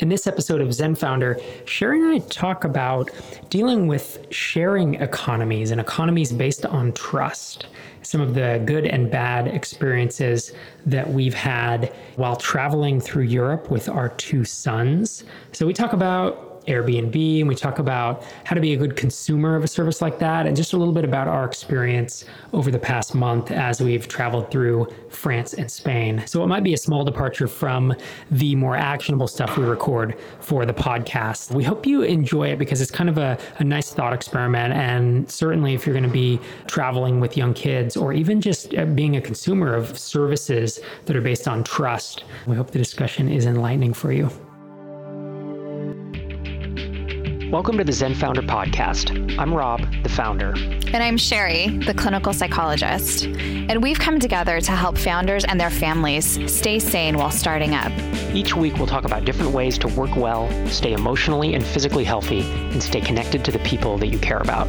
In this episode of Zen Founder, Sherry and I talk about dealing with sharing economies and economies based on trust. Some of the good and bad experiences that we've had while traveling through Europe with our two sons. So we talk about Airbnb, and we talk about how to be a good consumer of a service like that, and just a little bit about our experience over the past month as we've traveled through France and Spain. So it might be a small departure from the more actionable stuff we record for the podcast. We hope you enjoy it because it's kind of a nice thought experiment, and certainly if you're going to be traveling with young kids or even just being a consumer of services that are based on trust, we hope the discussion is enlightening for you. Welcome to the Zen Founder podcast. I'm Rob, the founder. And I'm Sherry, the clinical psychologist. And we've come together to help founders and their families stay sane while starting up. Each week, we'll talk about different ways to work well, stay emotionally and physically healthy, and stay connected to the people that you care about.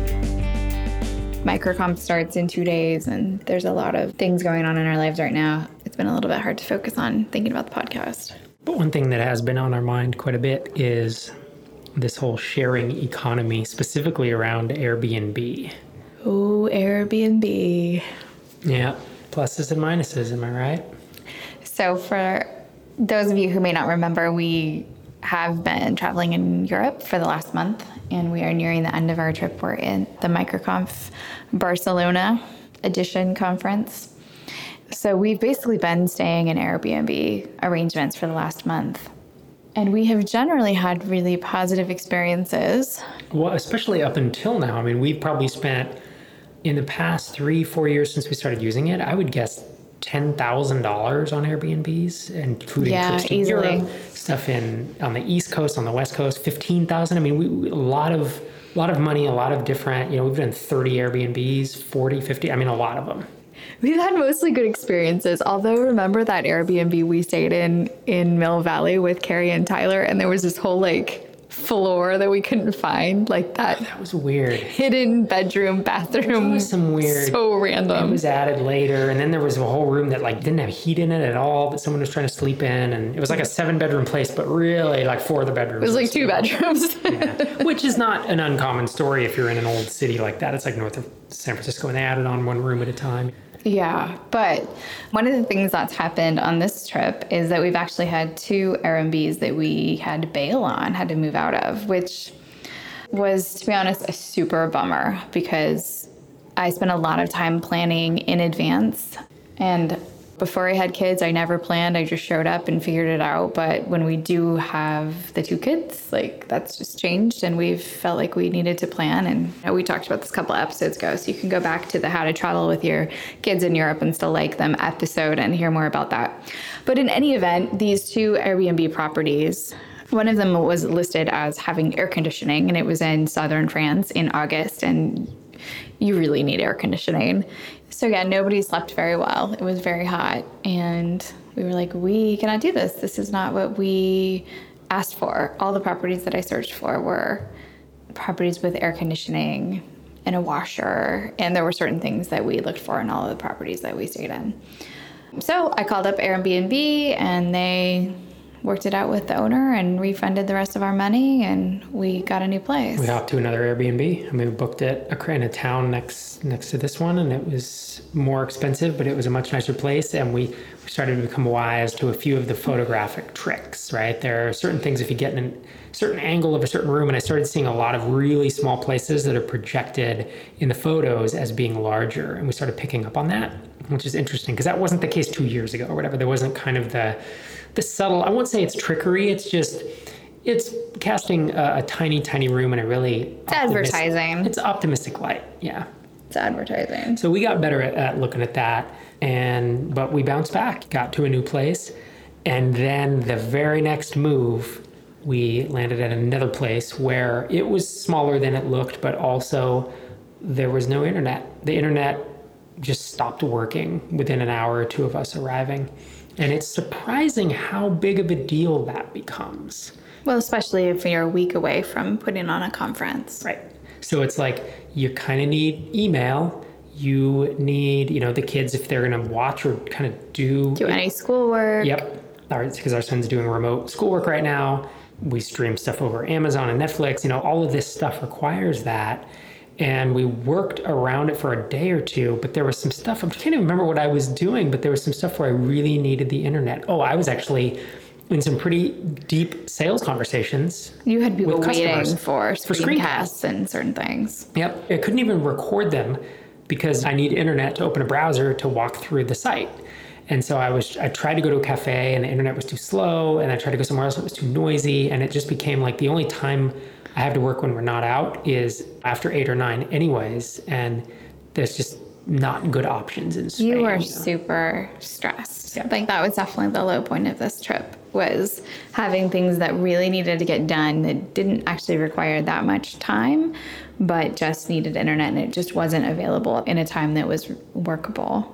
Microcomp starts in 2 days, and there's a lot of things going on in our lives right now. It's been a little bit hard to focus on thinking about the podcast. But one thing that has been on our mind quite a bit is this whole sharing economy, specifically around Airbnb. Oh, Airbnb. Yeah, pluses and minuses, am I right? So for those of you who may not remember, we have been traveling in Europe for the last month, and we are nearing the end of our trip. We're in the MicroConf Barcelona edition conference. So we've basically been staying in Airbnb arrangements for the last month. And we have generally had really positive experiences. Well, especially up until now. I mean, we've probably spent, in the past 3-4 years since we started using it, I would guess $10,000 on Airbnbs, including trips to Europe, stuff on the East Coast, on the West Coast, $15,000. I mean, a lot of money, a lot of different, we've done 30 Airbnbs, 40, 50, a lot of them. We've had mostly good experiences. Although, remember that Airbnb we stayed in Mill Valley with Carrie and Tyler, and there was this whole floor that we couldn't find, that was weird. Hidden bedroom, bathroom. It was some weird. So random. It was added later, and then there was a whole room that didn't have heat in it at all that someone was trying to sleep in, and it was like a 7-bedroom place, but really 4 of the bedrooms. It was 2 bedrooms. Yeah. Which is not an uncommon story if you're in an old city like that. It's like north of San Francisco, and they added on 1 room at a time. Yeah, but one of the things that's happened on this trip is that we've actually had 2 Airbnbs that we had to bail on, had to move out of, which was, to be honest, a super bummer because I spent a lot of time planning in advance. And before I had kids, I never planned. I just showed up and figured it out. But when we do have the 2 kids, that's just changed. And we've felt like we needed to plan. And we talked about this a couple episodes ago. So you can go back to the How to Travel with Your Kids in Europe and Still Like Them episode and hear more about that. But in any event, these 2 Airbnb properties, one of them was listed as having air conditioning, and it was in southern France in August. And you really need air conditioning. So yeah, nobody slept very well. It was very hot. And we were like, we cannot do this. This is not what we asked for. All the properties that I searched for were properties with air conditioning and a washer. And there were certain things that we looked for in all of the properties that we stayed in. So I called up Airbnb, and they worked it out with the owner and refunded the rest of our money, and we got a new place. We hopped to another Airbnb. We booked it in a town next to this one, and it was more expensive, but it was a much nicer place. And we started to become wise to a few of the photographic tricks, right? There are certain things if you get in a certain angle of a certain room, and I started seeing a lot of really small places that are projected in the photos as being larger. And we started picking up on that, which is interesting because that wasn't the case 2 years ago or whatever. There wasn't kind of the subtle, I won't say it's trickery, it's casting a tiny room in a really advertising. It's optimistic light, yeah. It's advertising. So we got better at looking at that, but we bounced back, got to a new place, and then the very next move, we landed at another place where it was smaller than it looked, but also there was no internet. The internet just stopped working within an hour or 2 of us arriving. And it's surprising how big of a deal that becomes. Well, especially if you're a week away from putting on a conference. Right. So it's you kind of need email. You need, the kids, if they're going to watch or kind of do any schoolwork. Yep. Because our son's doing remote schoolwork right now. We stream stuff over Amazon and Netflix. All of this stuff requires that. And we worked around it for a day or two, but there was some stuff, I can't even remember what I was doing, but there was some stuff where I really needed the internet. Oh, I was actually in some pretty deep sales conversations. You had people waiting for screencasts and certain things. Yep. I couldn't even record them because I need internet to open a browser to walk through the site. And so I tried to go to a cafe and the internet was too slow, and I tried to go somewhere else and it was too noisy, and it just became like the only time I have to work when we're not out is after 8 or 9 anyways, and there's just not good options in Spain. You were super stressed. Yeah. Like that was definitely the low point of this trip, was having things that really needed to get done that didn't actually require that much time, but just needed internet, and it just wasn't available in a time that was workable.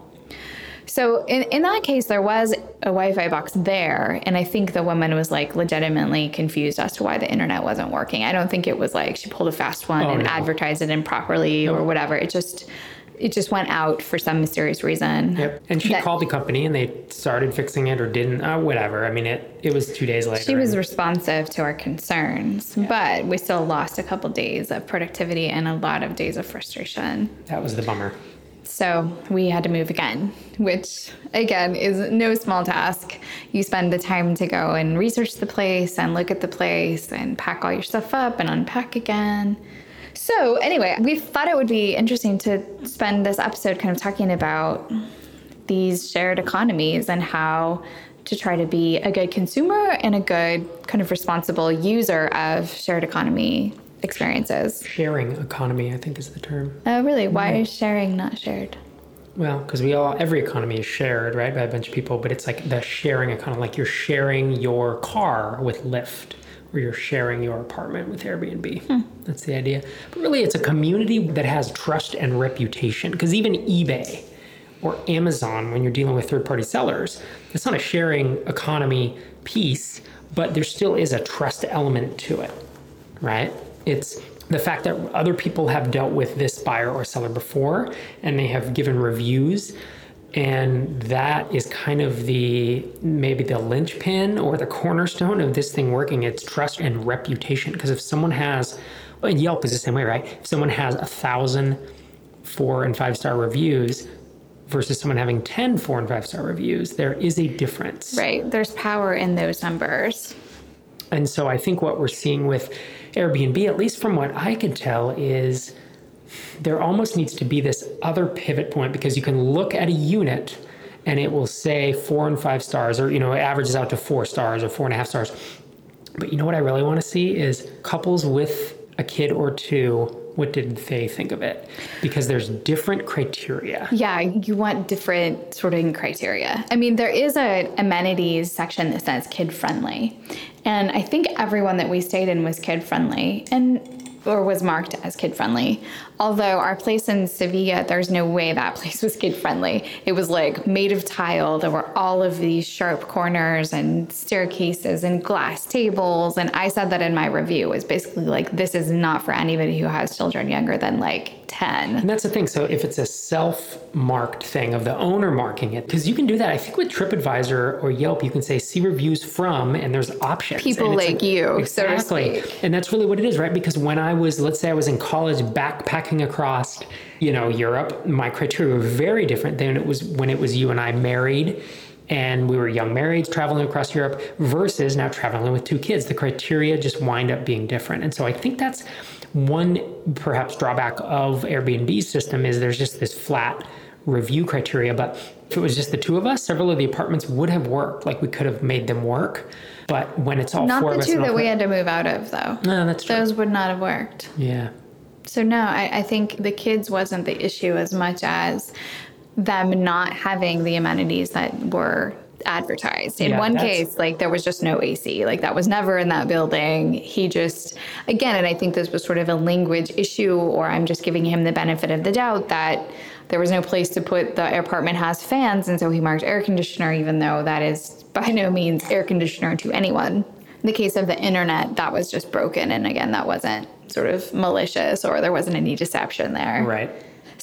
So in that case, there was a Wi-Fi box there, and I think the woman was like legitimately confused as to why the internet wasn't working. I don't think it was like she pulled a fast one advertised it improperly or whatever. It just went out for some mysterious reason. Yep. And she called the company and they started fixing it or didn't, whatever. I mean, it was 2 days later. She was responsive to our concerns, but we still lost a couple days of productivity and a lot of days of frustration. That was the bummer. So we had to move again, which again is no small task. You spend the time to go and research the place and look at the place and pack all your stuff up and unpack again. So anyway, we thought it would be interesting to spend this episode kind of talking about these shared economies and how to try to be a good consumer and a good kind of responsible user of shared economy experiences. Sharing economy, I think, is the term. Oh, really? Why is sharing not shared? Well, because every economy is shared, right, by a bunch of people, but it's like the sharing economy, like you're sharing your car with Lyft, or you're sharing your apartment with Airbnb. That's the idea. But really, it's a community that has trust and reputation, because even eBay or Amazon, when you're dealing with third-party sellers, it's not a sharing economy piece, but there still is a trust element to it, right? It's the fact that other people have dealt with this buyer or seller before, and they have given reviews, and that is kind of maybe the linchpin or the cornerstone of this thing working. It's trust and reputation. Because if someone has, and Yelp is the same way, right? If someone has 1,000 4- and 5-star reviews versus someone having 10 4- and 5-star reviews, there is a difference. Right. There's power in those numbers. And so I think what we're seeing with Airbnb, at least from what I can tell, is there almost needs to be this other pivot point, because you can look at a unit and it will say 4 and 5 stars, or, it averages out to 4 stars or 4.5 stars. But you know what I really want to see is couples with a kid or two. What did they think of it? Because there's different criteria. Yeah, you want different sorting criteria. I mean, there is a amenities section that says kid-friendly. And I think everyone that we stayed in was kid-friendly or was marked as kid-friendly. Although our place in Sevilla, there's no way that place was kid-friendly. It was like made of tile. There were all of these sharp corners and staircases and glass tables. And I said that in my review. It was basically like, this is not for anybody who has children younger than like 10. And that's the thing. So if it's a self-marked thing of the owner marking it, because you can do that. I think with TripAdvisor or Yelp, you can say, see reviews from, and there's options. People like you, exactly. So to speak. And that's really what it is, right? Because when let's say I was in college backpacking across, Europe, my criteria were very different than it was when it was you and I married and we were young marrieds traveling across Europe versus now traveling with 2 kids. The criteria just wind up being different. And so I think that's one perhaps drawback of Airbnb's system, is there's just this flat review criteria. But if it was just the 2 of us, several of the apartments would have worked. Like we could have made them work. But when it's all 4 of us. Not the 2 that we had to move out of, though. No, that's true. Those would not have worked. Yeah. So no, I think the kids wasn't the issue as much as them not having the amenities that were advertised. In one case, like there was just no AC. Like that was never in that building. He just, again, and I think this was sort of a language issue, or I'm just giving him the benefit of the doubt that there was no place to put the apartment has fans. And so he marked air conditioner, even though that is by no means air conditioner to anyone. In the case of the internet, that was just broken. And again, that wasn't sort of malicious, or there wasn't any deception there. Right.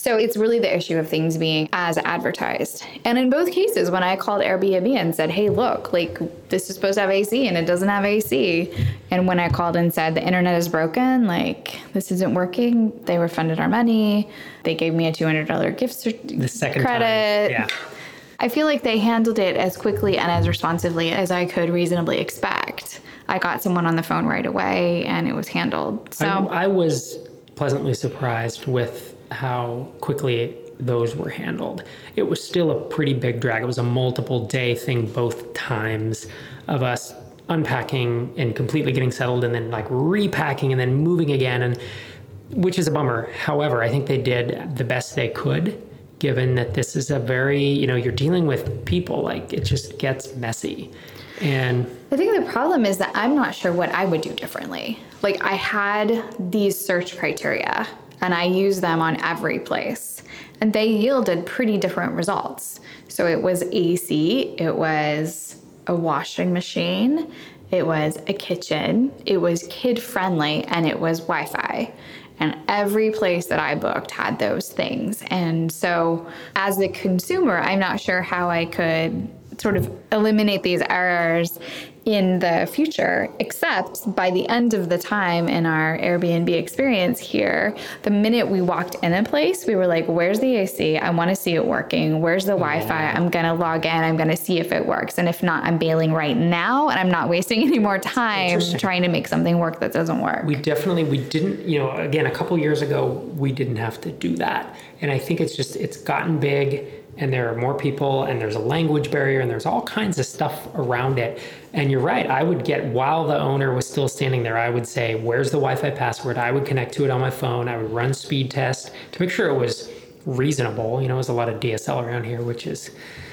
So it's really the issue of things being as advertised. And in both cases, when I called Airbnb and said, hey, look, like this is supposed to have AC and it doesn't have AC. And when I called and said the internet is broken, like this isn't working, they refunded our money. They gave me a $200 gift the second credit. time. Yeah. I feel like they handled it as quickly and as responsively as I could reasonably expect. I got someone on the phone right away and it was handled. So I was pleasantly surprised with how quickly those were handled. It was still a pretty big drag. It was a multiple day thing both times of us unpacking and completely getting settled and then like repacking and then moving again, and which is a bummer. However, I think they did the best they could, given that this is a very, you're dealing with people, like it just gets messy. And I think the problem is that I'm not sure what I would do differently. Like I had these search criteria and I used them on every place and they yielded pretty different results. So it was AC, it was a washing machine, it was a kitchen, it was kid friendly, and it was Wi-Fi. And every place that I booked had those things. And so as a consumer, I'm not sure how I could sort of eliminate these errors in the future, except by the end of the time in our Airbnb experience here, the minute we walked in a place, we were like, where's the AC? I want to see it working. Where's the Wi-Fi? I'm going to log in. I'm going to see if it works. And if not, I'm bailing right now. And I'm not wasting any more time trying to make something work that doesn't work. We didn't, again, a couple years ago, we didn't have to do that. And I think it's gotten big. And there are more people, and there's a language barrier, and there's all kinds of stuff around it. And you're right, I would while the owner was still standing there, I would say, where's the Wi-Fi password? I would connect to it on my phone. I would run speed tests to make sure it was reasonable. There's a lot of DSL around here, which is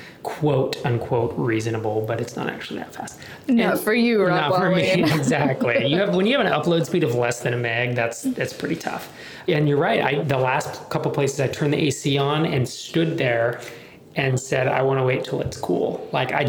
quote unquote reasonable, but it's not actually that fast. Not for you, Rob. Not for me, exactly. When you have an upload speed of less than a meg, that's pretty tough. And you're right. The last couple places I turned the AC on and stood there and said, I want to wait till it's cool. Like I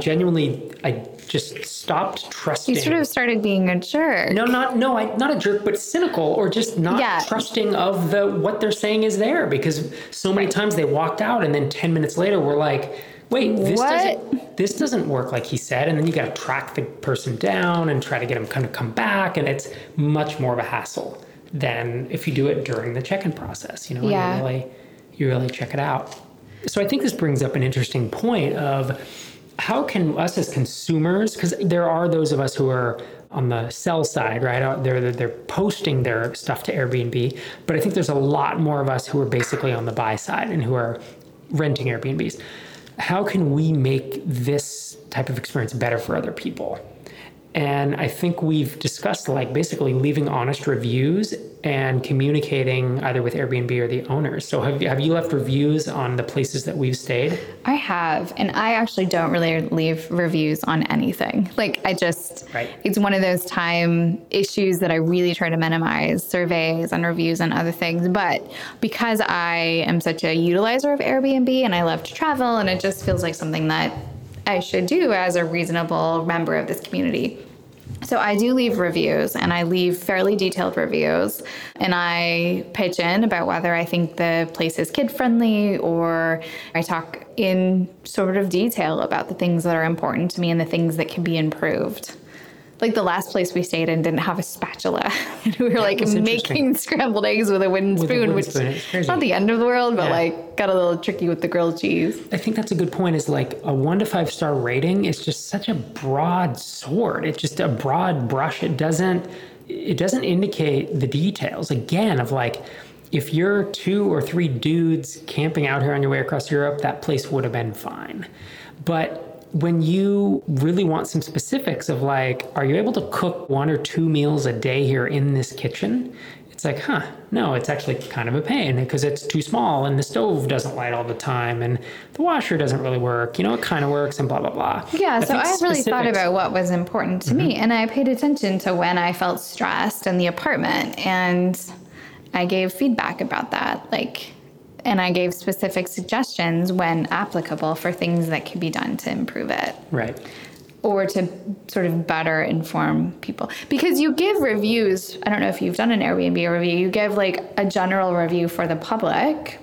just stopped trusting. You sort of started being a jerk. Not a jerk, but cynical, or just not trusting of what they're saying is there, because so many times they walked out and then 10 minutes later we're like, wait, this doesn't work like he said. And then you got to track the person down and try to get them to come back. And it's much more of a hassle than if you do it during the check-in process, and you really check it out. So I think this brings up an interesting point of how can us as consumers, because there are those of us who are on the sell side, right? They're posting their stuff to Airbnb, but I think there's a lot more of us who are basically on the buy side and who are renting Airbnbs. How can we make this type of experience better for other people? And I think we've discussed basically leaving honest reviews and communicating either with Airbnb or the owners. So have you left reviews on the places that we've stayed? I have, and I actually don't really leave reviews on anything. It's one of those time issues that I really try to minimize, surveys and reviews and other things. But because I am such a utilizer of Airbnb and I love to travel, and it just feels like something that I should do as a reasonable member of this community. So I do leave reviews, and I leave fairly detailed reviews, and I pitch in about whether I think the place is kid-friendly, or I talk in sort of detail about the things that are important to me and the things that can be improved. Like the last place we stayed in didn't have a spatula. And we were making scrambled eggs with a wooden spoon, which is not the end of the world, but got a little tricky with the grilled cheese. I think that's a good point, is a 1 to 5 star rating is just such a broad sword. It's just a broad brush. It doesn't indicate the details, again, of if you're 2 or 3 dudes camping out here on your way across Europe, that place would have been fine. But when you really want some specifics of are you able to cook 1 or 2 meals a day here in this kitchen? It's no, it's actually kind of a pain because it's too small and the stove doesn't light all the time and the washer doesn't really work. It kind of works and blah, blah, blah. Yeah, so I really thought about what was important to me, and I paid attention to when I felt stressed in the apartment, and I gave feedback about that. And I gave specific suggestions when applicable for things that could be done to improve it. Right. Or to sort of better inform people. Because you give reviews, I don't know if you've done an Airbnb review, you give a general review for the public,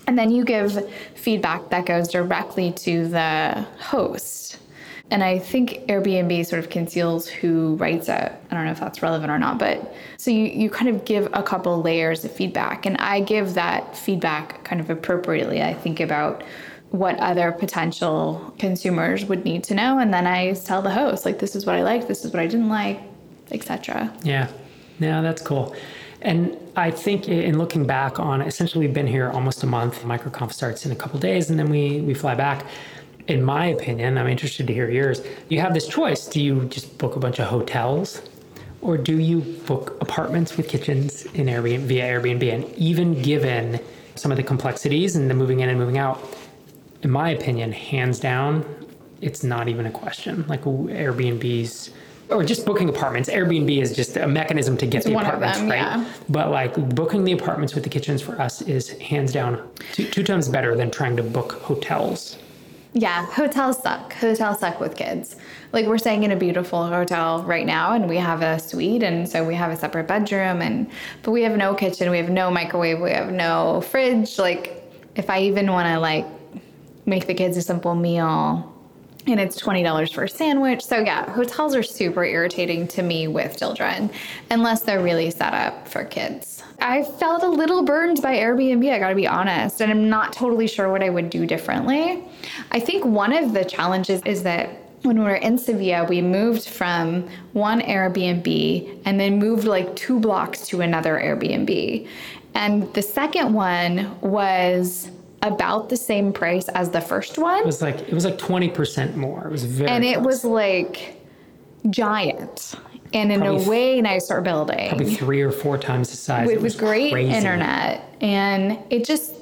And then you give feedback that goes directly to the host. And I think Airbnb sort of conceals who writes it. I don't know if that's relevant or not, but so you kind of give a couple layers of feedback. And I give that feedback kind of appropriately. I think about what other potential consumers would need to know. And then I tell the host, like, this is what I liked, this is what I didn't like, etc. Yeah, that's cool. And I think in looking back on, essentially we've been here almost a month. MicroConf starts in a couple days and then we fly back. In my opinion, I'm interested to hear yours. You have this choice. Do you just book a bunch of hotels or do you book apartments with kitchens in Airbnb via Airbnb? And even given some of the complexities and the moving in and moving out, in my opinion, hands down, it's not even a question. Like Airbnb's, or just booking apartments. Airbnb is just a mechanism to get the apartments, right? Yeah. But like booking the apartments with the kitchens for us is hands down two times better than trying to book hotels. Yeah, hotels suck. Hotels suck with kids. Like we're staying in a beautiful hotel right now and we have a suite and so we have a separate bedroom but we have no kitchen, we have no microwave, we have no fridge. Like if I even want to like make the kids a simple meal and it's $20 for a sandwich. So yeah, hotels are super irritating to me with children unless they're really set up for kids. I felt a little burned by Airbnb, I gotta be honest, and I'm not totally sure what I would do differently. I think one of the challenges is that when we were in Sevilla, we moved from one Airbnb and then moved like 2 blocks to another Airbnb. And the second one was about the same price as the first one. It was like 20% more. It was very And it close. was like giant. And in a way nicer building. Probably 3 or 4 times the size. With great crazy internet. And it just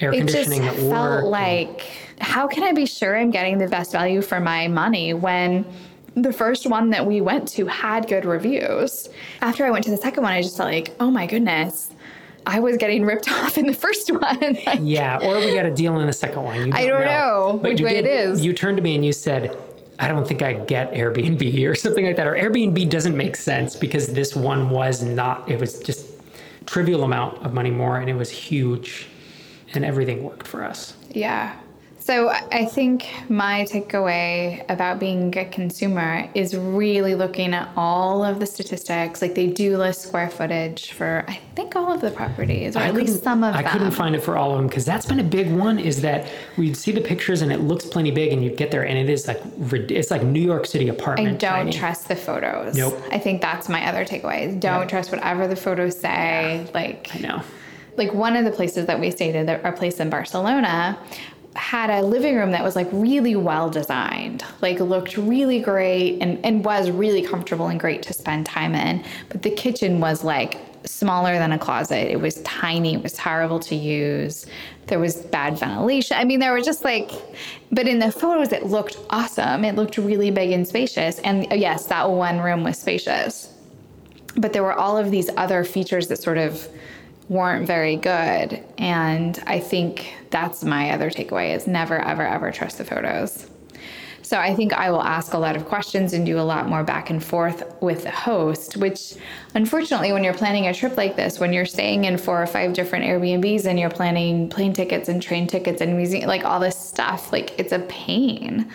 felt like, how can I be sure I'm getting the best value for my money when the first one that we went to had good reviews? After I went to the second one, I just felt like, oh my goodness, I was getting ripped off in the first one. Yeah, or we got a deal in the second one. I don't know which way it is. You turned to me and you said, I don't think I get Airbnb or something like that. Or Airbnb doesn't make sense because this one was not, it was just trivial amount of money more and it was huge and everything worked for us. Yeah. So I think my takeaway about being a consumer is really looking at all of the statistics. Like they do list square footage for, I think, all of the properties, or at least some of them. I couldn't find it for all of them because that's been a big one, is that we'd see the pictures and it looks plenty big and you'd get there and it is like, it's like New York City apartment. I don't trust the photos. Nope. I think that's my other takeaway. Don't trust whatever the photos say. Yeah. Like, I know. Like one of the places that we stayed at, our place in Barcelona, had a living room that was like really well designed, like looked really great and was really comfortable and great to spend time in. But the kitchen was like smaller than a closet. It was tiny. It was terrible to use. There was bad ventilation. I mean, there were just like, but in the photos, it looked awesome. It looked really big and spacious. And yes, that one room was spacious. But there were all of these other features that sort of weren't very good. And I think that's my other takeaway, is never, ever, ever trust the photos. So I think I will ask a lot of questions and do a lot more back and forth with the host, which unfortunately, when you're planning a trip like this, when you're staying in 4 or 5 different Airbnbs and you're planning plane tickets and train tickets and museum, like all this stuff, like it's a pain.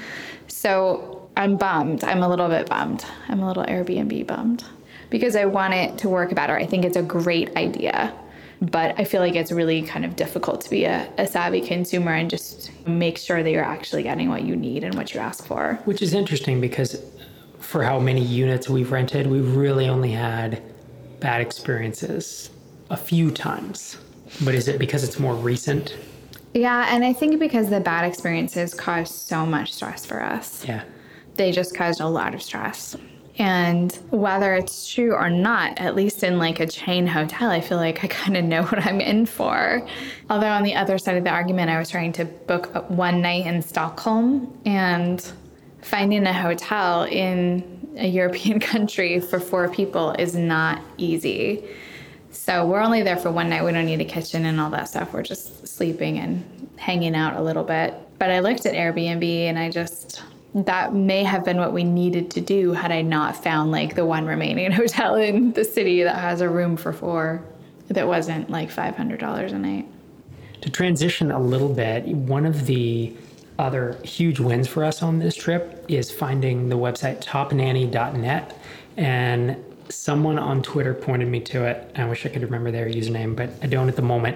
So I'm bummed. I'm a little bit bummed. I'm a little Airbnb bummed because I want it to work better. I think it's a great idea. But I feel like it's really kind of difficult to be a savvy consumer and just make sure that you're actually getting what you need and what you ask for. Which is interesting because for how many units we've rented, we've really only had bad experiences a few times. But is it because it's more recent? Yeah, and I think because the bad experiences caused so much stress for us. Yeah. They just caused a lot of stress. And whether it's true or not, at least in like a chain hotel, I feel like I kind of know what I'm in for. Although on the other side of the argument, I was trying to book one night in Stockholm, and finding a hotel in a European country for 4 people is not easy. So we're only there for one night. We don't need a kitchen and all that stuff. We're just sleeping and hanging out a little bit. But I looked at Airbnb and that may have been what we needed to do had I not found like the one remaining hotel in the city that has a room for 4 that wasn't like $500 a night. To transition a little bit, one of the other huge wins for us on this trip is finding the website topnanny.net. And someone on Twitter pointed me to it. I wish I could remember their username, but I don't at the moment.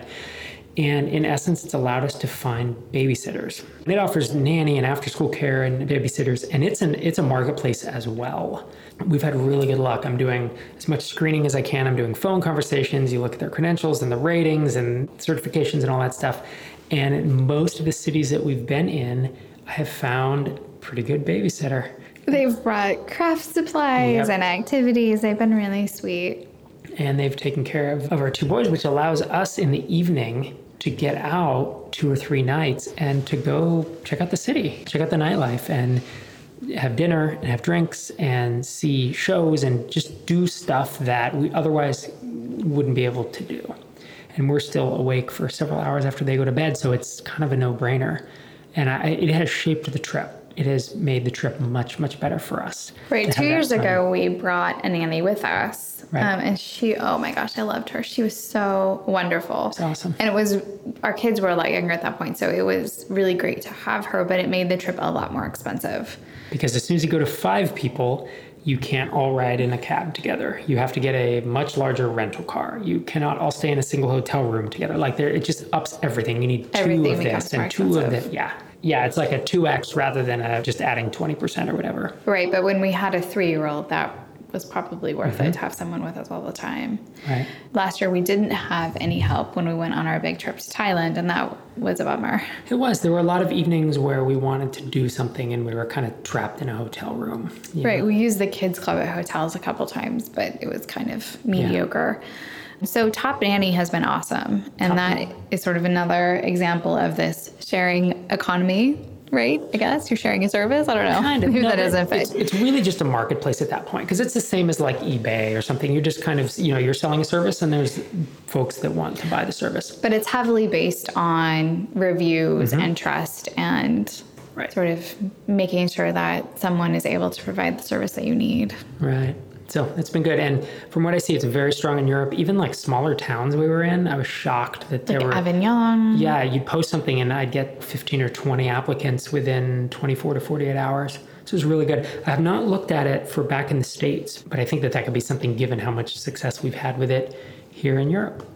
And in essence, it's allowed us to find babysitters. It offers nanny and after-school care and babysitters, and it's a marketplace as well. We've had really good luck. I'm doing as much screening as I can. I'm doing phone conversations. You look at their credentials and the ratings and certifications and all that stuff. And in most of the cities that we've been in, I have found pretty good babysitter. They've brought craft supplies and activities. They've been really sweet. And they've taken care of our two boys, which allows us in the evening to get out 2 or 3 nights and to go check out the city, check out the nightlife, and have dinner and have drinks and see shows and just do stuff that we otherwise wouldn't be able to do. And we're still awake for several hours after they go to bed, so it's kind of a no-brainer. And it has shaped the trip. It has made the trip much, much better for us. Right. 2 years ago, we brought a nanny with us. Right. And she, oh my gosh, I loved her. She was so wonderful. That's awesome. And our kids were a lot younger at that point, so it was really great to have her, but it made the trip a lot more expensive. Because as soon as you go to 5 people, you can't all ride in a cab together. You have to get a much larger rental car. You cannot all stay in a single hotel room together. It just ups everything. You need 2 of this and 2 of that. Yeah. Yeah, it's like a 2x rather than just adding 20% or whatever. Right, but when we had a 3-year-old, that was probably worth it to have someone with us all the time. Right. Last year, we didn't have any help when we went on our big trip to Thailand, and that was a bummer. It was. There were a lot of evenings where we wanted to do something and we were kind of trapped in a hotel room. Right, we used the kids club at hotels a couple times, but it was kind of mediocre. Yeah. So Top Nanny has been awesome, and that is sort of another example of this sharing economy, right? I guess you're sharing a service. I don't know. Kind of. Maybe that doesn't fit. It's really just a marketplace at that point, because it's the same as like eBay or something. You're just kind of, you're selling a service and there's folks that want to buy the service. But it's heavily based on reviews and trust and sort of making sure that someone is able to provide the service that you need. Right. So it's been good. And from what I see, it's very strong in Europe. Even like smaller towns we were in, I was shocked that there were... Avignon. Yeah, you'd post something and I'd get 15 or 20 applicants within 24 to 48 hours. So it was really good. I have not looked at it for back in the States, but I think that could be something given how much success we've had with it here in Europe.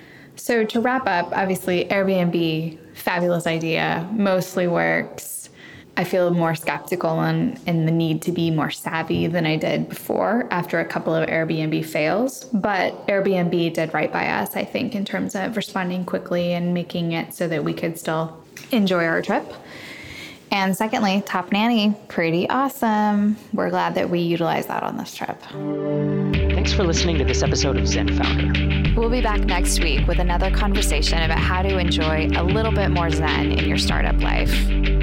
So to wrap up, obviously Airbnb, fabulous idea, mostly works. I feel more skeptical in the need to be more savvy than I did before after a couple of Airbnb fails. But Airbnb did right by us, I think, in terms of responding quickly and making it so that we could still enjoy our trip. And secondly, Top Nanny, pretty awesome. We're glad that we utilized that on this trip. Thanks for listening to this episode of Zen Founder. We'll be back next week with another conversation about how to enjoy a little bit more Zen in your startup life.